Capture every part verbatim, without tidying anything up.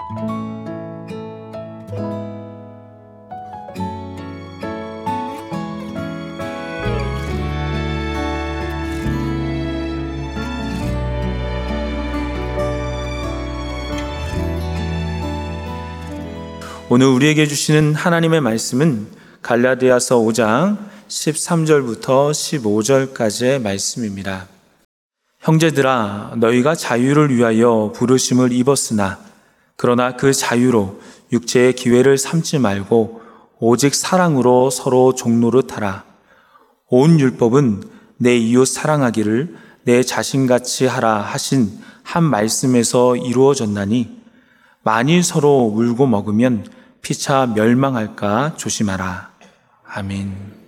오늘 우리에게 주시는 하나님의 말씀은 갈라디아서 오 장 십삼 절부터 십오 절까지의 말씀입니다. 형제들아, 너희가 자유를 위하여 부르심을 입었으나 그러나 그 자유로 육체의 기회를 삼지 말고 오직 사랑으로 서로 종노릇하라. 온 율법은 내 이웃 사랑하기를 내 자신같이 하라 하신 한 말씀에서 이루어졌나니 만일 서로 물고 먹으면 피차 멸망할까 조심하라. 아멘.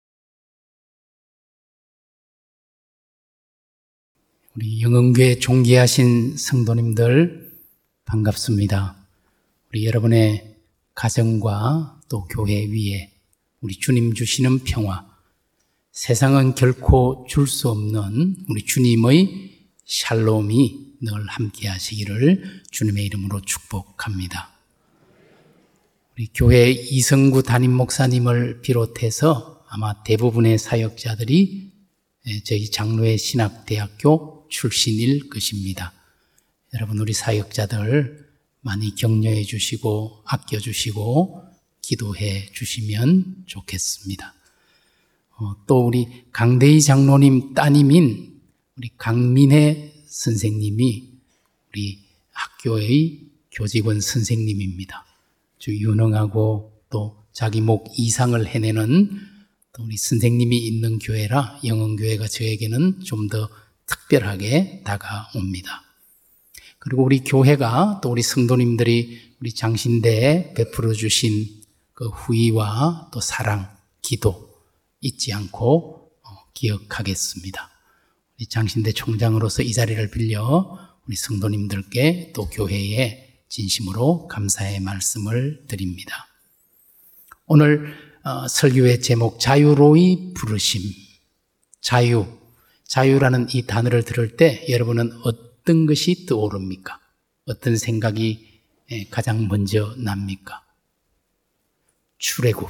우리 영흥교회 존귀하신 성도님들 반갑습니다. 우리 여러분의 가정과 또 교회 위에 우리 주님 주시는 평화, 세상은 결코 줄 수 없는 우리 주님의 샬롬이 늘 함께 하시기를 주님의 이름으로 축복합니다. 우리 교회 이성구 담임 목사님을 비롯해서 아마 대부분의 사역자들이 저희 장로회 신학대학교 출신일 것입니다. 여러분, 우리 사역자들 많이 격려해 주시고 아껴 주시고 기도해 주시면 좋겠습니다. 어, 또 우리 강대희 장로님 따님인 우리 강민혜 선생님이 우리 학교의 교직원 선생님입니다. 아주 유능하고 또 자기 목 이상을 해내는 또 우리 선생님이 있는 교회라 영흥교회가 저에게는 좀 더 특별하게 다가옵니다. 그리고 우리 교회가 또 우리 성도님들이 우리 장신대에 베풀어 주신 그 후의와 또 사랑, 기도 잊지 않고 기억하겠습니다. 우리 장신대 총장으로서 이 자리를 빌려 우리 성도님들께 또 교회에 진심으로 감사의 말씀을 드립니다. 오늘 어, 설교의 제목 자유로이 부르심. 자유, 자유라는 이 단어를 들을 때 여러분은 어떤 것이 떠오릅니까? 어떤 생각이 가장 먼저 납니까? 출애굽.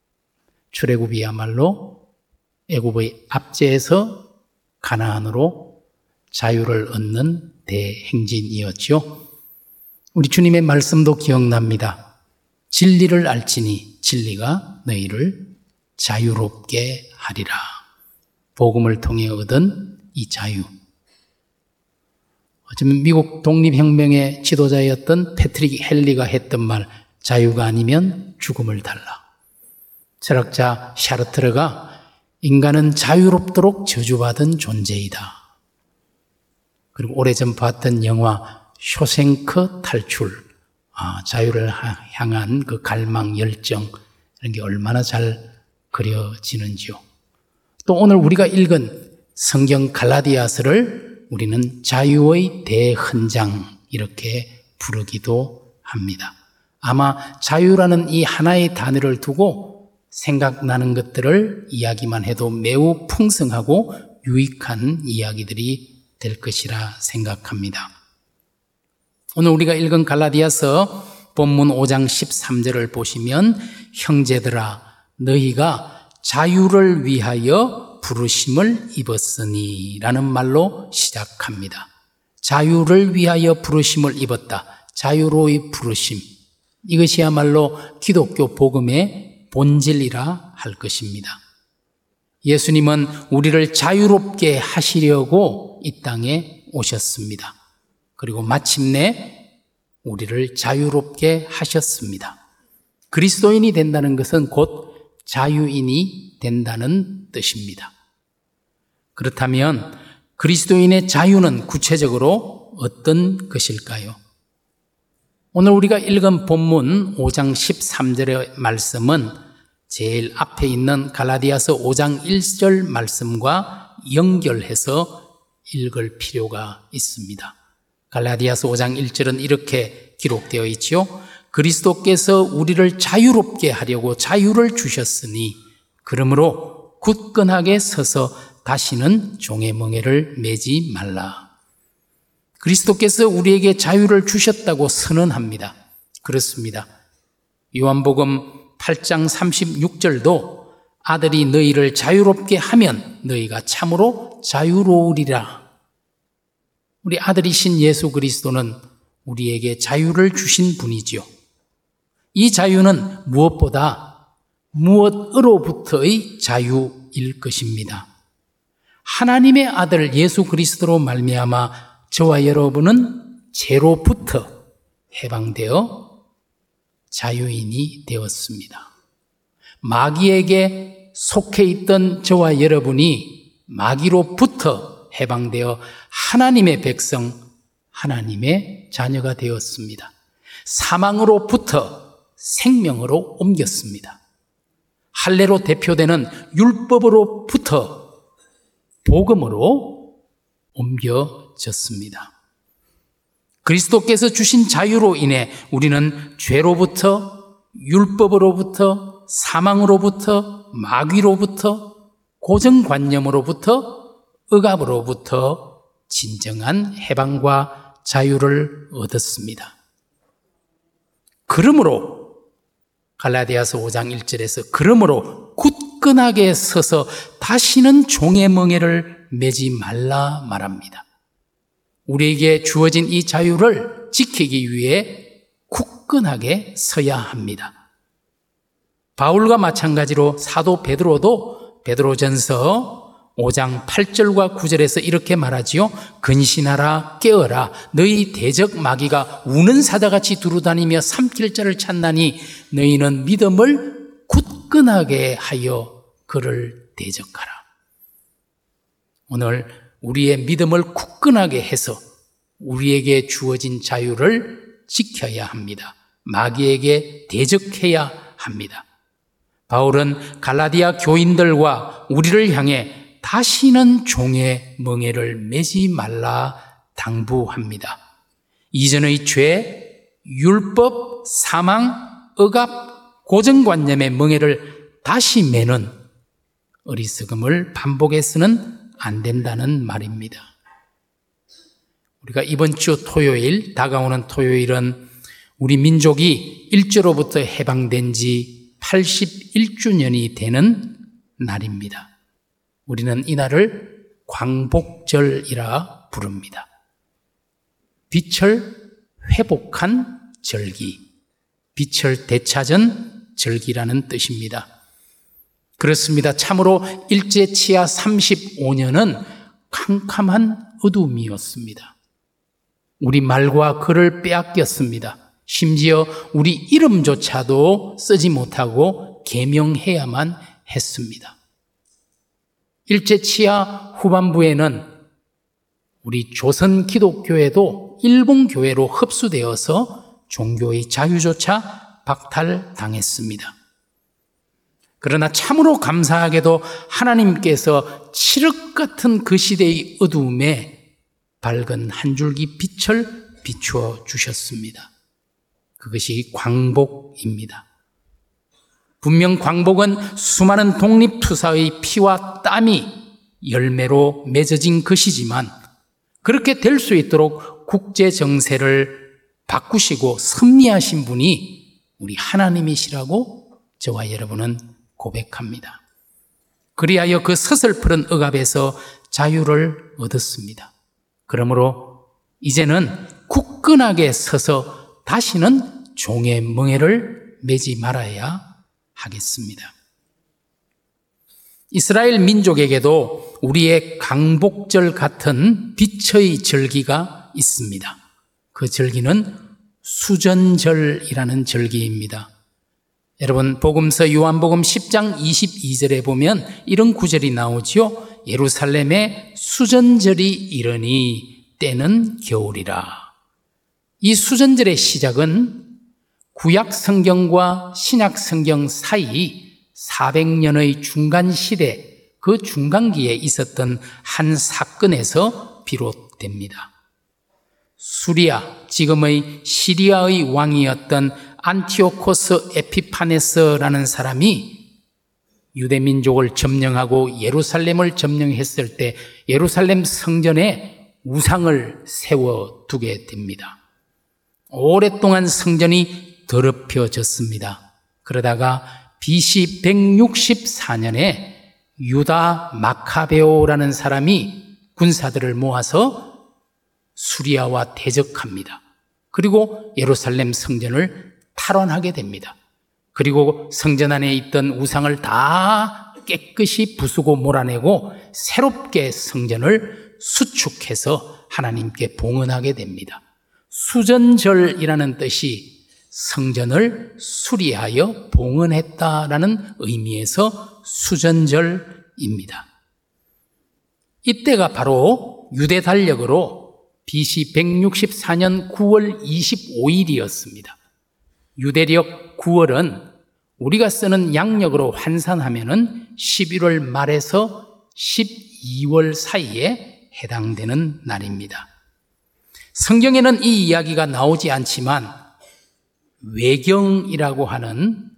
출애굽이야말로 애굽의 압제에서 가나안으로 자유를 얻는 대행진이었죠. 우리 주님의 말씀도 기억납니다. 진리를 알지니 진리가 너희를 자유롭게 하리라. 복음을 통해 얻은 이 자유. 어쩌면 미국 독립혁명의 지도자였던 패트릭 헨리가 했던 말, 자유가 아니면 죽음을 달라. 철학자 샤르트르가 인간은 자유롭도록 저주받은 존재이다. 그리고 오래전 봤던 영화 쇼생크 탈출, 아, 자유를 향한 그 갈망, 열정, 이런 게 얼마나 잘 그려지는지요. 또 오늘 우리가 읽은 성경 갈라디아서를 우리는 자유의 대헌장 이렇게 부르기도 합니다. 아마 자유라는 이 하나의 단어를 두고 생각나는 것들을 이야기만 해도 매우 풍성하고 유익한 이야기들이 될 것이라 생각합니다. 오늘 우리가 읽은 갈라디아서 본문 오 장 십삼 절을 보시면 형제들아 너희가 자유를 위하여 부르심을 입었으니 라는 말로 시작합니다. 자유를 위하여 부르심을 입었다. 자유로이 부르심. 이것이야말로 기독교 복음의 본질이라 할 것입니다. 예수님은 우리를 자유롭게 하시려고 이 땅에 오셨습니다. 그리고 마침내 우리를 자유롭게 하셨습니다. 그리스도인이 된다는 것은 곧 자유인이 된다는 뜻입니다. 그렇다면 그리스도인의 자유는 구체적으로 어떤 것일까요? 오늘 우리가 읽은 본문 오 장 십삼 절의 말씀은 제일 앞에 있는 갈라디아서 오 장 일 절 말씀과 연결해서 읽을 필요가 있습니다. 갈라디아서 오 장 일 절은 이렇게 기록되어 있지요. 그리스도께서 우리를 자유롭게 하려고 자유를 주셨으니 그러므로 굳건하게 서서 다시는 종의 멍에를 매지 말라. 그리스도께서 우리에게 자유를 주셨다고 선언합니다. 그렇습니다. 요한복음 팔 장 삼십육 절도 아들이 너희를 자유롭게 하면 너희가 참으로 자유로우리라. 우리 아들이신 예수 그리스도는 우리에게 자유를 주신 분이지요. 이 자유는 무엇보다 무엇으로부터의 자유일 것입니다. 하나님의 아들 예수 그리스도로 말미암아 저와 여러분은 죄로부터 해방되어 자유인이 되었습니다. 마귀에게 속해 있던 저와 여러분이 마귀로부터 해방되어 하나님의 백성, 하나님의 자녀가 되었습니다. 사망으로부터 생명으로 옮겼습니다. 할례로 대표되는 율법으로부터 복음으로 옮겨졌습니다. 그리스도께서 주신 자유로 인해 우리는 죄로부터, 율법으로부터, 사망으로부터, 마귀로부터, 고정관념으로부터, 억압으로부터 진정한 해방과 자유를 얻었습니다. 그러므로 갈라디아서 오 장 일 절에서 그러므로 굳건하게 서서 다시는 종의 멍에를 매지 말라 말합니다. 우리에게 주어진 이 자유를 지키기 위해 굳건하게 서야 합니다. 바울과 마찬가지로 사도 베드로도 베드로전서 오 장 팔 절과 구 절에서 이렇게 말하지요. 근신하라 깨어라 너희 대적 마귀가 우는 사자같이 두루다니며 삼킬 자를 찾나니 너희는 믿음을 굳건하게 하여 그를 대적하라. 오늘 우리의 믿음을 굳건하게 해서 우리에게 주어진 자유를 지켜야 합니다. 마귀에게 대적해야 합니다. 바울은 갈라디아 교인들과 우리를 향해 다시는 종의 멍에를 매지 말라 당부합니다. 이전의 죄, 율법, 사망, 억압, 고정관념의 멍에를 다시 매는 어리석음을 반복해서는 안 된다는 말입니다. 우리가 이번 주 토요일, 다가오는 토요일은 우리 민족이 일제로부터 해방된 지 팔십일 주년이 되는 날입니다. 우리는 이 날을 광복절이라 부릅니다. 빛을 회복한 절기, 빛을 되찾은 절기라는 뜻입니다. 그렇습니다. 참으로 일제치하 삼십오 년은 캄캄한 어둠이었습니다. 우리 말과 글을 빼앗겼습니다. 심지어 우리 이름조차도 쓰지 못하고 계명해야만 했습니다. 일제치하 후반부에는 우리 조선 기독교회도 일본 교회로 흡수되어서 종교의 자유조차 박탈당했습니다. 그러나 참으로 감사하게도 하나님께서 칠흑 같은 그 시대의 어두움에 밝은 한 줄기 빛을 비추어 주셨습니다. 그것이 광복입니다. 분명 광복은 수많은 독립투사의 피와 땀이 열매로 맺어진 것이지만 그렇게 될 수 있도록 국제 정세를 바꾸시고 섭리하신 분이 우리 하나님이시라고 저와 여러분은 고백합니다. 그리하여 그 서슬프른 억압에서 자유를 얻었습니다. 그러므로 이제는 굳건하게 서서 다시는 종의 멍에를 매지 말아야 하겠습니다. 이스라엘 민족에게도 우리의 강복절 같은 빛의 절기가 있습니다. 그 절기는 수전절이라는 절기입니다. 여러분 복음서 요한복음 십 장 이십이 절에 보면 이런 구절이 나오지요. 예루살렘에 수전절이 이르니 때는 겨울이라. 이 수전절의 시작은 구약 성경과 신약 성경 사이 사백 년의 중간 시대, 그 중간기에 있었던 한 사건에서 비롯됩니다. 수리아, 지금의 시리아의 왕이었던 안티오코스 에피파네스라는 사람이 유대민족을 점령하고 예루살렘을 점령했을 때 예루살렘 성전에 우상을 세워두게 됩니다. 오랫동안 성전이 더럽혀졌습니다. 그러다가 비씨 백육십사 년에 유다 마카베오라는 사람이 군사들을 모아서 수리아와 대적합니다. 그리고 예루살렘 성전을 탈환하게 됩니다. 그리고 성전 안에 있던 우상을 다 깨끗이 부수고 몰아내고 새롭게 성전을 수축해서 하나님께 봉헌하게 됩니다. 수전절이라는 뜻이 성전을 수리하여 봉헌했다라는 의미에서 수전절입니다. 이때가 바로 유대 달력으로 비씨 백육십사 년 구월 이십오일이었습니다. 유대력 구월은 우리가 쓰는 양력으로 환산하면은 십일월 말에서 십이월 사이에 해당되는 날입니다. 성경에는 이 이야기가 나오지 않지만 외경이라고 하는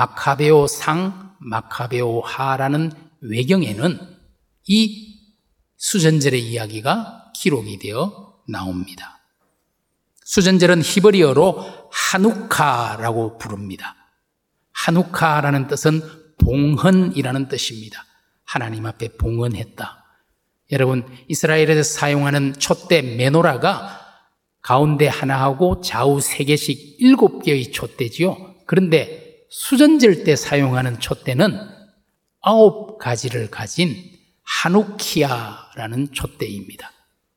마카베오상, 마카베오하라는 외경에는 이 수전절의 이야기가 기록이 되어 나옵니다. 수전절은 히브리어로 하누카라고 부릅니다. 하누카라는 뜻은 봉헌이라는 뜻입니다. 하나님 앞에 봉헌했다. 여러분, 이스라엘에서 사용하는 촛대 메노라가 가운데 하나하고 좌우 세 개씩 일곱 개의 촛대지요. 그런데 수전절 때 사용하는 촛대는 아홉 가지를 가진 하누키아라는 촛대입니다.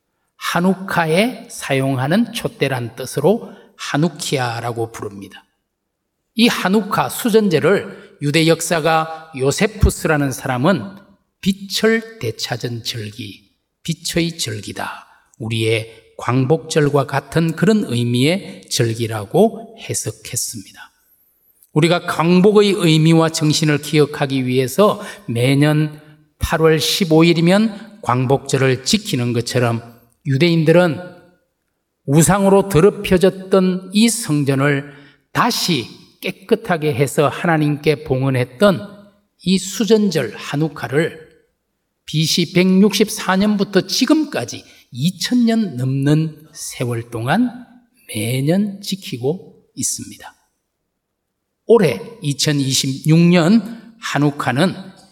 하누카에 사용하는 촛대란 뜻으로 하누키아라고 부릅니다. 이 하누카 수전제를 유대 역사가 요세푸스라는 사람은 빛을 되찾은 절기, 빛의 절기다. 우리의 광복절과 같은 그런 의미의 절기라고 해석했습니다. 우리가 광복의 의미와 정신을 기억하기 위해서 매년 팔월 십오일이면 광복절을 지키는 것처럼 유대인들은 우상으로 더럽혀졌던 이 성전을 다시 깨끗하게 해서 하나님께 봉헌했던 이 수전절 하누카를 비씨 백육십사 년부터 지금까지 이천 년 넘는 세월 동안 매년 지키고 있습니다. 올해 이천이십육 년 하누카는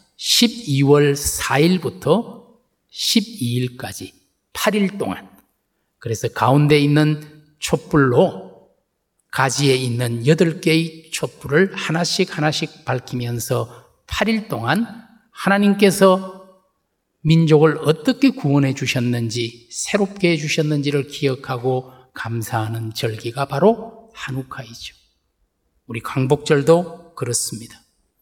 십이월 사일부터 십이일까지 팔 일 동안, 그래서 가운데 있는 촛불로 가지에 있는 여덟 개의 촛불을 하나씩 하나씩 밝히면서 팔 일 동안 하나님께서 민족을 어떻게 구원해 주셨는지, 새롭게 해 주셨는지를 기억하고 감사하는 절기가 바로 하누카이죠. 우리 광복절도 그렇습니다.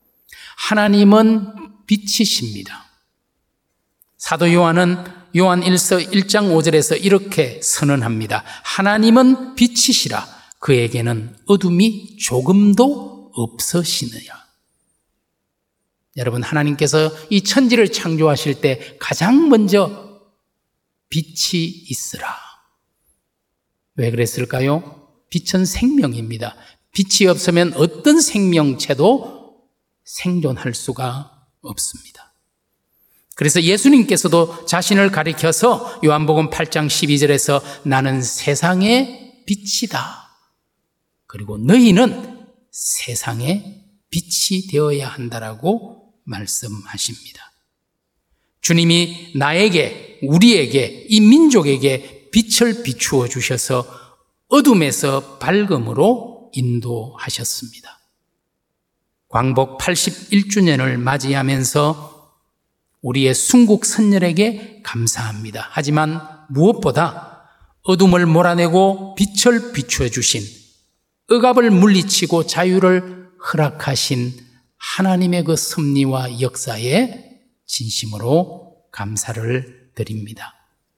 하나님은 빛이십니다. 사도 요한은 요한 일서 일 장 오 절에서 이렇게 선언합니다. 하나님은 빛이시라. 그에게는 어둠이 조금도 없으시느냐. 여러분, 하나님께서 이 천지를 창조하실 때 가장 먼저 빛이 있으라. 왜 그랬을까요? 빛은 생명입니다. 빛이 없으면 어떤 생명체도 생존할 수가 없습니다. 그래서 예수님께서도 자신을 가리켜서 요한복음 팔 장 십이 절에서 나는 세상의 빛이다. 그리고 너희는 세상의 빛이 되어야 한다라고 말씀하십니다. 주님이 나에게, 우리에게, 이 민족에게 빛을 비추어 주셔서 어둠에서 밝음으로 인도하셨습니다. 광복 팔십일 주년을 맞이하면서 우리의 순국 선열에게 감사합니다. 하지만 무엇보다 어둠을 몰아내고 빛을 비추어 주신, 억압을 물리치고 자유를 허락하신 하나님의 그 섭리와 역사에 진심으로 감사를 드립니다.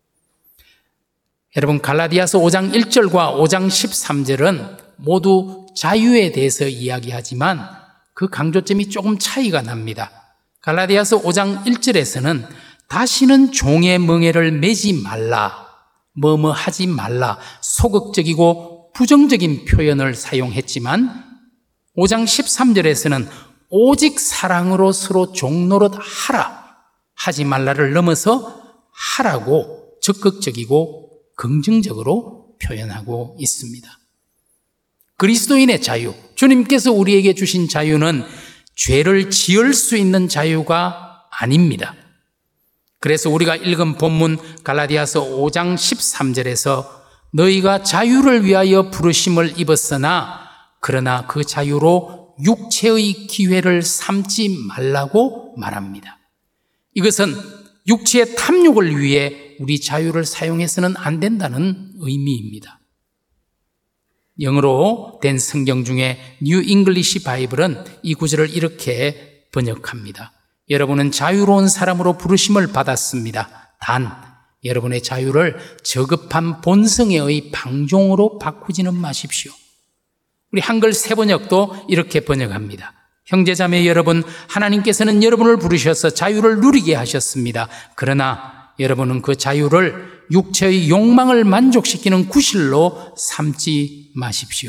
여러분, 갈라디아서 오 장 일 절과 오 장 십삼 절은 모두 자유에 대해서 이야기하지만 그 강조점이 조금 차이가 납니다. 갈라디아서 오 장 일 절에서는 다시는 종의 멍에를 매지 말라, 뭐뭐 하지 말라, 소극적이고 부정적인 표현을 사용했지만 오 장 십삼 절에서는 오직 사랑으로 서로 종노릇 하라, 하지 말라를 넘어서 하라고 적극적이고 긍정적으로 표현하고 있습니다. 그리스도인의 자유, 주님께서 우리에게 주신 자유는 죄를 지을 수 있는 자유가 아닙니다. 그래서 우리가 읽은 본문 갈라디아서 오 장 십삼 절에서 너희가 자유를 위하여 부르심을 입었으나 그러나 그 자유로 육체의 기회를 삼지 말라고 말합니다. 이것은 육체의 탐욕을 위해 우리 자유를 사용해서는 안 된다는 의미입니다. 영어로 된 성경 중에 뉴 잉글리시 바이블은 이 구절을 이렇게 번역합니다. 여러분은 자유로운 사람으로 부르심을 받았습니다. 단 여러분의 자유를 저급한 본성의 방종으로 바꾸지는 마십시오. 우리 한글 새번역도 이렇게 번역합니다. 형제자매 여러분, 하나님께서는 여러분을 부르셔서 자유를 누리게 하셨습니다. 그러나 여러분은 그 자유를 육체의 욕망을 만족시키는 구실로 삼지 마십시오.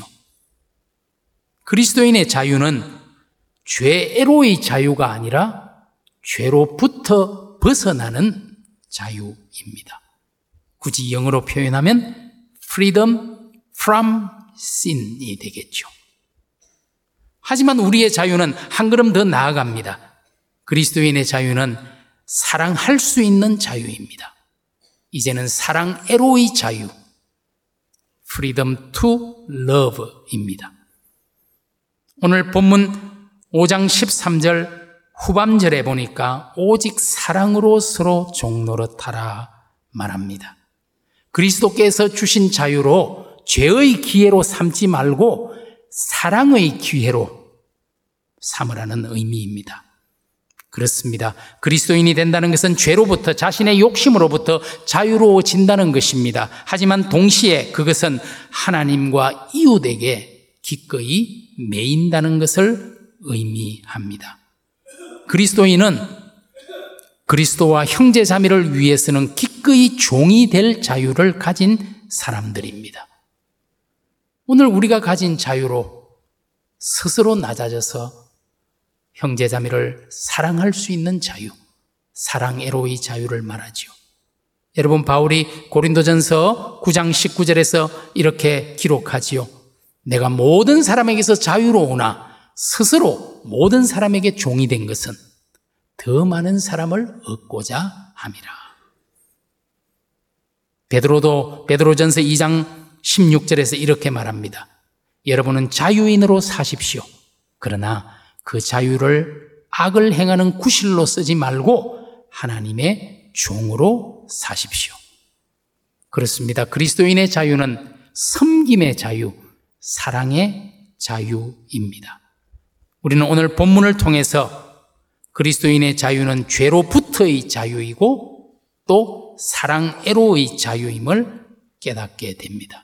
그리스도인의 자유는 죄로의 자유가 아니라 죄로부터 벗어나는 자유입니다. 굳이 영어로 표현하면 freedom from sin이 되겠죠. 하지만 우리의 자유는 한 걸음 더 나아갑니다. 그리스도인의 자유는 사랑할 수 있는 자유입니다. 이제는 사랑애로의 자유, freedom to love입니다. 오늘 본문 오 장 십삼 절 후반절에 보니까 오직 사랑으로 서로 종노릇하라 말합니다. 그리스도께서 주신 자유로 죄의 기회로 삼지 말고 사랑의 기회로 삼으라는 의미입니다. 그렇습니다. 그리스도인이 된다는 것은 죄로부터, 자신의 욕심으로부터 자유로워진다는 것입니다. 하지만 동시에 그것은 하나님과 이웃에게 기꺼이 매인다는 것을 의미합니다. 그리스도인은 그리스도와 형제자매를 위해서는 기꺼이 종이 될 자유를 가진 사람들입니다. 오늘 우리가 가진 자유로 스스로 낮아져서 형제자매를 사랑할 수 있는 자유, 사랑애로의 자유를 말하죠. 여러분, 바울이 고린도전서 구 장 십구 절에서 이렇게 기록하지요. 내가 모든 사람에게서 자유로우나 스스로 모든 사람에게 종이 된 것은 더 많은 사람을 얻고자 함이라. 베드로도 베드로전서 이 장 십육 절에서 이렇게 말합니다. 여러분은 자유인으로 사십시오. 그러나 그 자유를 악을 행하는 구실로 쓰지 말고 하나님의 종으로 사십시오. 그렇습니다. 그리스도인의 자유는 섬김의 자유, 사랑의 자유입니다. 우리는 오늘 본문을 통해서 그리스도인의 자유는 죄로부터의 자유이고 또 사랑애로의 자유임을 깨닫게 됩니다.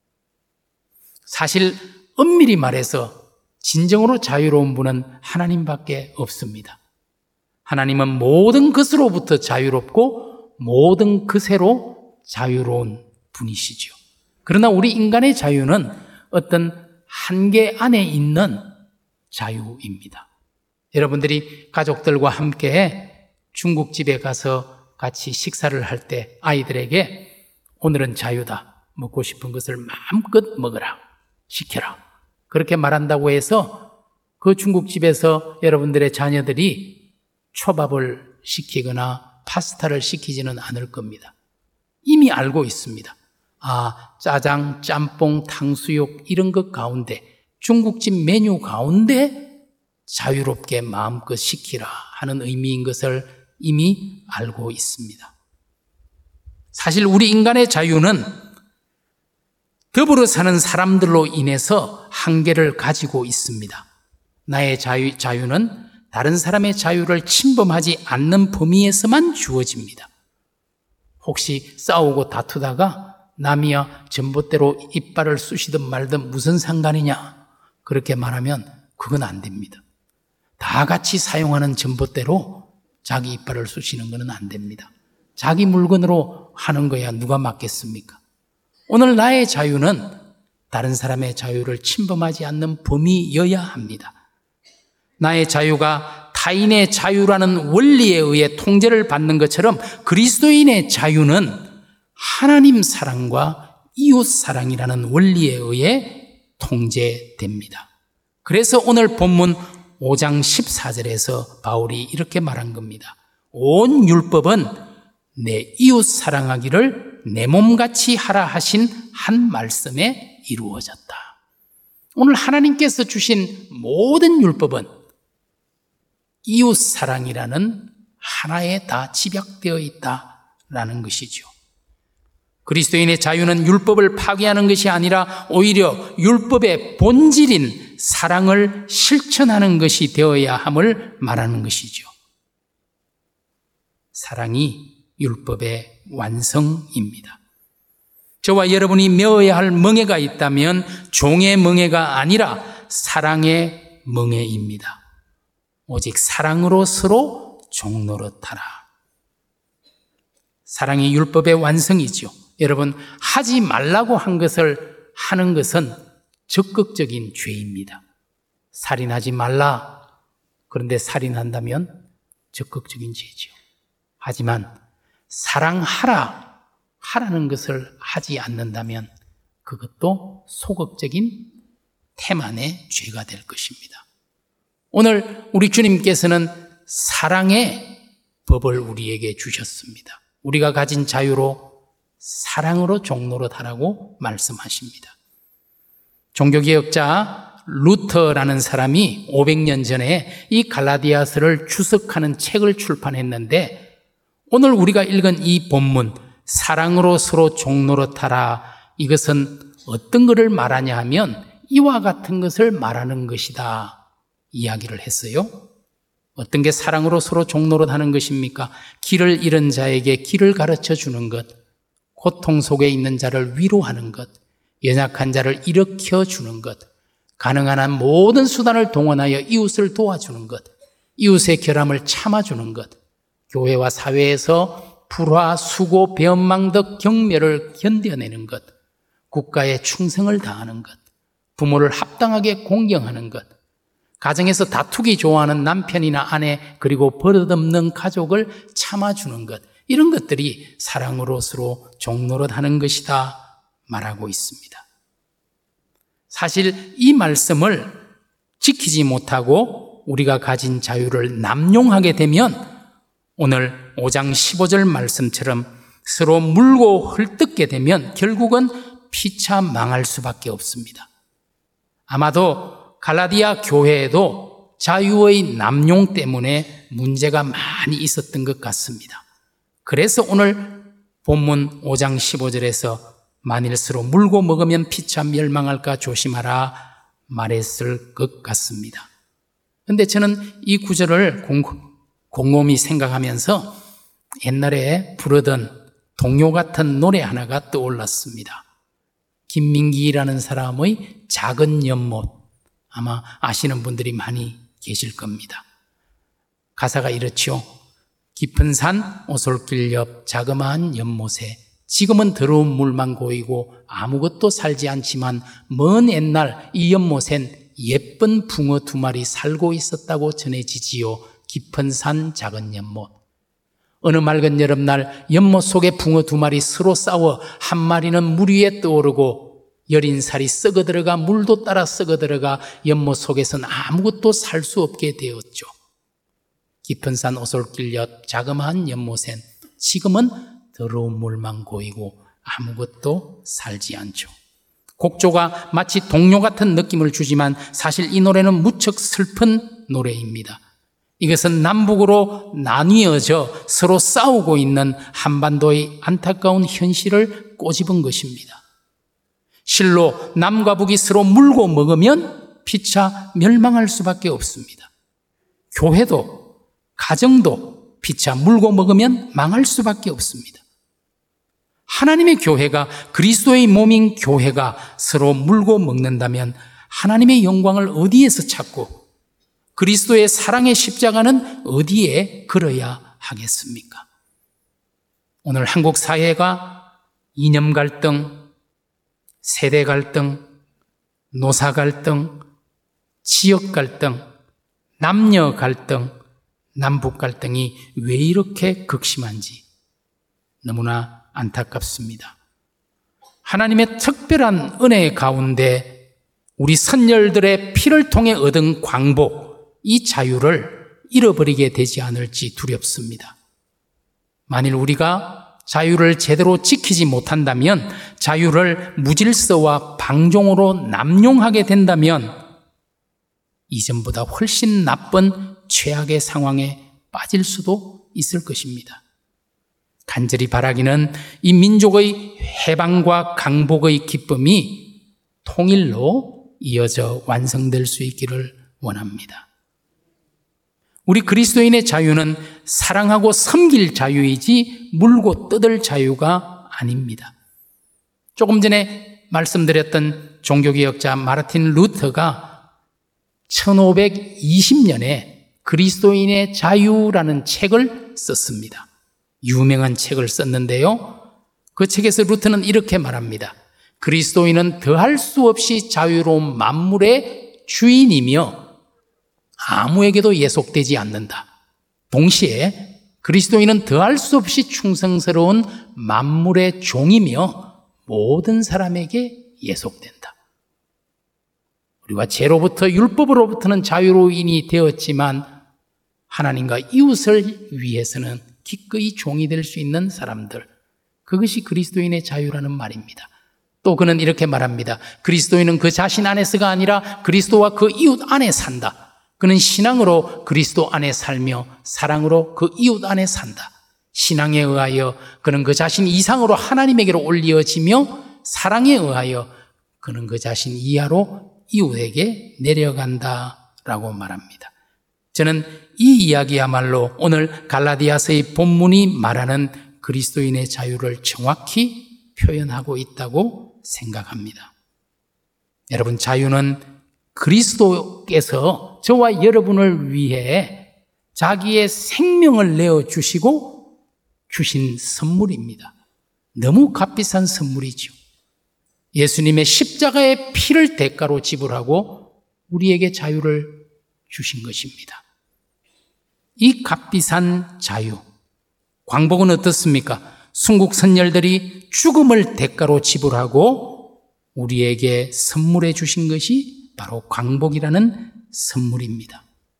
사실 엄밀히 말해서 진정으로 자유로운 분은 하나님밖에 없습니다. 하나님은 모든 것으로부터 자유롭고 모든 것으로 자유로운 분이시죠. 그러나 우리 인간의 자유는 어떤 한계 안에 있는 자유입니다. 여러분들이 가족들과 함께 중국집에 가서 같이 식사를 할 때 아이들에게 오늘은 자유다. 먹고 싶은 것을 마음껏 먹으라. 시켜라. 그렇게 말한다고 해서 그 중국집에서 여러분들의 자녀들이 초밥을 시키거나 파스타를 시키지는 않을 겁니다. 이미 알고 있습니다. 아, 짜장, 짬뽕, 탕수육 이런 것 가운데 중국집 메뉴 가운데 자유롭게 마음껏 시키라 하는 의미인 것을 이미 알고 있습니다. 사실 우리 인간의 자유는 더불어 사는 사람들로 인해서 한계를 가지고 있습니다. 나의 자유, 자유는 다른 사람의 자유를 침범하지 않는 범위에서만 주어집니다. 혹시 싸우고 다투다가 남이야 전봇대로 이빨을 쑤시든 말든 무슨 상관이냐 그렇게 말하면 그건 안 됩니다. 다 같이 사용하는 전봇대로 자기 이빨을 쑤시는 것은 안 됩니다. 자기 물건으로 하는 거야 누가 맞겠습니까? 오늘 나의 자유는 다른 사람의 자유를 침범하지 않는 범위여야 합니다. 나의 자유가 타인의 자유라는 원리에 의해 통제를 받는 것처럼 그리스도인의 자유는 하나님 사랑과 이웃 사랑이라는 원리에 의해 통제됩니다. 그래서 오늘 본문 오 장 십사 절에서 바울이 이렇게 말한 겁니다. 온 율법은 내 이웃 사랑하기를 내 몸같이 하라 하신 한 말씀에 이루어졌다. 오늘 하나님께서 주신 모든 율법은 이웃 사랑이라는 하나에 다 집약되어 있다라는 것이죠. 그리스도인의 자유는 율법을 파괴하는 것이 아니라 오히려 율법의 본질인 사랑을 실천하는 것이 되어야 함을 말하는 것이죠. 사랑이 율법의 완성입니다. 저와 여러분이 메어야 할 멍에가 있다면 종의 멍에가 아니라 사랑의 멍에입니다. 오직 사랑으로 서로 종노릇하라. 사랑이 율법의 완성이죠. 여러분, 하지 말라고 한 것을 하는 것은 적극적인 죄입니다. 살인하지 말라. 그런데 살인한다면 적극적인 죄죠. 하지만 사랑하라 하라는 것을 하지 않는다면 그것도 소극적인 태만의 죄가 될 것입니다. 오늘 우리 주님께서는 사랑의 법을 우리에게 주셨습니다. 우리가 가진 자유로 사랑으로 종노릇하라고 말씀하십니다. 종교개혁자 루터라는 사람이 오백 년 전에 이 갈라디아서를 주석하는 책을 출판했는데 오늘 우리가 읽은 이 본문 사랑으로 서로 종노릇하라, 이것은 어떤 것을 말하냐 하면 이와 같은 것을 말하는 것이다 이야기를 했어요. 어떤 게 사랑으로 서로 종노릇하는 것입니까? 길을 잃은 자에게 길을 가르쳐 주는 것, 고통 속에 있는 자를 위로하는 것, 연약한 자를 일으켜 주는 것, 가능한 한 모든 수단을 동원하여 이웃을 도와주는 것, 이웃의 결함을 참아주는 것, 교회와 사회에서 불화, 수고, 배은망덕, 경멸을 견뎌내는 것, 국가에 충성을 다하는 것, 부모를 합당하게 공경하는 것, 가정에서 다투기 좋아하는 남편이나 아내 그리고 버릇없는 가족을 참아주는 것, 이런 것들이 사랑으로 서로 종노릇하는 것이다 말하고 있습니다. 사실 이 말씀을 지키지 못하고 우리가 가진 자유를 남용하게 되면 오늘 오 장 십오 절 말씀처럼 서로 물고 헐뜯게 되면 결국은 피차 망할 수밖에 없습니다. 아마도 갈라디아 교회에도 자유의 남용 때문에 문제가 많이 있었던 것 같습니다. 그래서 오늘 본문 오 장 십오 절에서 만일 서로 물고 먹으면 피차 멸망할까 조심하라 말했을 것 같습니다. 그런데 저는 이 구절을 공, 곰곰이 생각하면서 옛날에 부르던 동요 같은 노래 하나가 떠올랐습니다. 김민기라는 사람의 작은 연못, 아마 아시는 분들이 많이 계실 겁니다. 가사가 이렇죠. 깊은 산 오솔길 옆 자그마한 연못에 지금은 더러운 물만 고이고 아무것도 살지 않지만 먼 옛날 이 연못엔 예쁜 붕어 두 마리 살고 있었다고 전해지지요. 깊은 산 작은 연못. 어느 맑은 여름날 연못 속에 붕어 두 마리 서로 싸워 한 마리는 물 위에 떠오르고 여린 살이 썩어들어가 물도 따라 썩어들어가 연못 속에선 아무것도 살 수 없게 되었죠. 깊은 산 오솔길 옆 자그마한 연못엔 지금은 더러운 물만 고이고 아무것도 살지 않죠. 곡조가 마치 동요 같은 느낌을 주지만 사실 이 노래는 무척 슬픈 노래입니다. 이것은 남북으로 나뉘어져 서로 싸우고 있는 한반도의 안타까운 현실을 꼬집은 것입니다. 실로 남과 북이 서로 물고 먹으면 피차 멸망할 수밖에 없습니다. 교회도 가정도 피차 물고 먹으면 망할 수밖에 없습니다. 하나님의 교회가 그리스도의 몸인 교회가 서로 물고 먹는다면 하나님의 영광을 어디에서 찾고 그리스도의 사랑의 십자가는 어디에 걸어야 하겠습니까? 오늘 한국 사회가 이념 갈등, 세대 갈등, 노사 갈등, 지역 갈등, 남녀 갈등, 남북 갈등이 왜 이렇게 극심한지 너무나 안타깝습니다. 하나님의 특별한 은혜 가운데 우리 선열들의 피를 통해 얻은 광복, 이 자유를 잃어버리게 되지 않을지 두렵습니다. 만일 우리가 자유를 제대로 지키지 못한다면, 자유를 무질서와 방종으로 남용하게 된다면 이전보다 훨씬 나쁜 최악의 상황에 빠질 수도 있을 것입니다. 간절히 바라기는 이 민족의 해방과 강복의 기쁨이 통일로 이어져 완성될 수 있기를 원합니다. 우리 그리스도인의 자유는 사랑하고 섬길 자유이지 물고 뜯을 자유가 아닙니다. 조금 전에 말씀드렸던 종교개혁자 마르틴 루터가 천오백이십 년에 그리스도인의 자유라는 책을 썼습니다. 유명한 책을 썼는데요. 그 책에서 루터는 이렇게 말합니다. 그리스도인은 더할 수 없이 자유로운 만물의 주인이며 아무에게도 예속되지 않는다. 동시에 그리스도인은 더할 수 없이 충성스러운 만물의 종이며 모든 사람에게 예속된다. 우리가 죄로부터 율법으로부터는 자유로인이 되었지만 하나님과 이웃을 위해서는 기꺼이 종이 될 수 있는 사람들, 그것이 그리스도인의 자유라는 말입니다. 또 그는 이렇게 말합니다. 그리스도인은 그 자신 안에서가 아니라 그리스도와 그 이웃 안에 산다. 그는 신앙으로 그리스도 안에 살며 사랑으로 그 이웃 안에 산다. 신앙에 의하여 그는 그 자신 이상으로 하나님에게로 올려지며 사랑에 의하여 그는 그 자신 이하로 이웃에게 내려간다라고 말합니다. 저는 이 이야기야말로 오늘 갈라디아서의 본문이 말하는 그리스도인의 자유를 정확히 표현하고 있다고 생각합니다. 여러분, 자유는 그리스도께서 저와 여러분을 위해 자기의 생명을 내어주시고 주신 선물입니다. 너무 값비싼 선물이죠. 예수님의 십자가의 피를 대가로 지불하고 우리에게 자유를 주신 것입니다. 이 값비싼 자유, 광복은 어떻습니까? 순국 선열들이 죽음을 대가로 지불하고 우리에게 선물해 주신 것이 바로 광복이라는 선물입니다.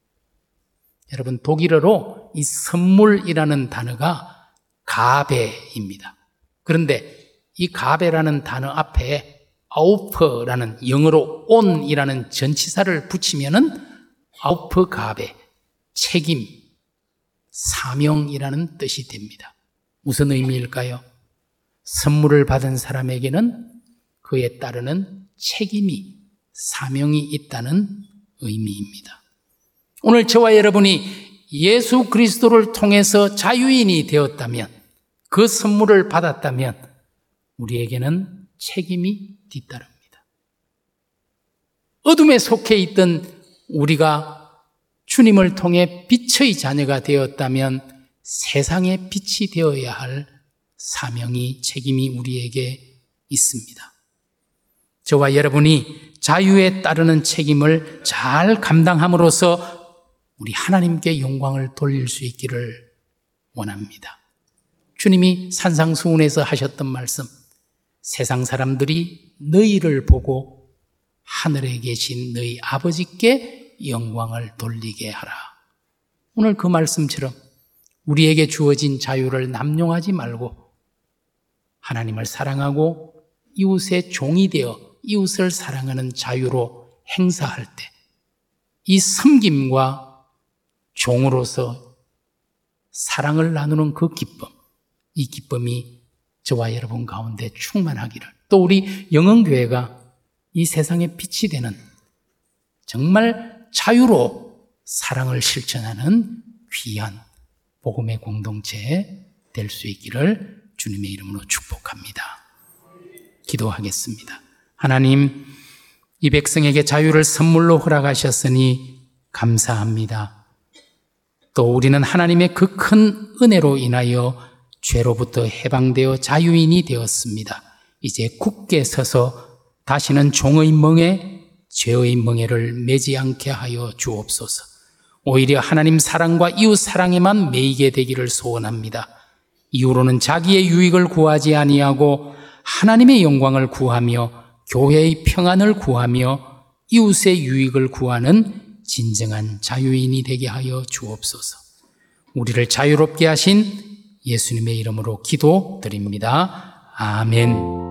여러분, 독일어로 이 선물이라는 단어가 가베입니다. 그런데 이 가베라는 단어 앞에 아우프라는 영어로 on이라는 전치사를 붙이면은 아우프 가베, 책임, 사명이라는 뜻이 됩니다. 무슨 의미일까요? 선물을 받은 사람에게는 그에 따르는 책임이, 사명이 있다는 의미입니다. 오늘 저와 여러분이 예수 그리스도를 통해서 자유인이 되었다면, 그 선물을 받았다면 우리에게는 책임이 뒤따릅니다. 어둠에 속해 있던 우리가 주님을 통해 빛의 자녀가 되었다면 세상의 빛이 되어야 할 사명이, 책임이 우리에게 있습니다. 저와 여러분이 자유에 따르는 책임을 잘 감당함으로써 우리 하나님께 영광을 돌릴 수 있기를 원합니다. 주님이 산상수훈에서 하셨던 말씀, 세상 사람들이 너희를 보고 하늘에 계신 너희 아버지께 영광을 돌리게 하라. 오늘 그 말씀처럼 우리에게 주어진 자유를 남용하지 말고 하나님을 사랑하고 이웃의 종이 되어 이웃을 사랑하는 자유로 행사할 때 이 섬김과 종으로서 사랑을 나누는 그 기쁨, 이 기쁨이 저와 여러분 가운데 충만하기를, 또 우리 영흥교회가 이 세상의 빛이 되는 정말 자유로 사랑을 실천하는 귀한 복음의 공동체 될 수 있기를 주님의 이름으로 축복합니다. 기도하겠습니다. 하나님, 이 백성에게 자유를 선물로 허락하셨으니 감사합니다. 또 우리는 하나님의 그 큰 은혜로 인하여 죄로부터 해방되어 자유인이 되었습니다. 이제 굳게 서서 다시는 종의 멍에, 죄의 멍에를 매지 않게 하여 주옵소서. 오히려 하나님 사랑과 이웃 사랑에만 매이게 되기를 소원합니다. 이후로는 자기의 유익을 구하지 아니하고 하나님의 영광을 구하며 교회의 평안을 구하며 이웃의 유익을 구하는 진정한 자유인이 되게 하여 주옵소서. 우리를 자유롭게 하신 예수님의 이름으로 기도드립니다. 아멘.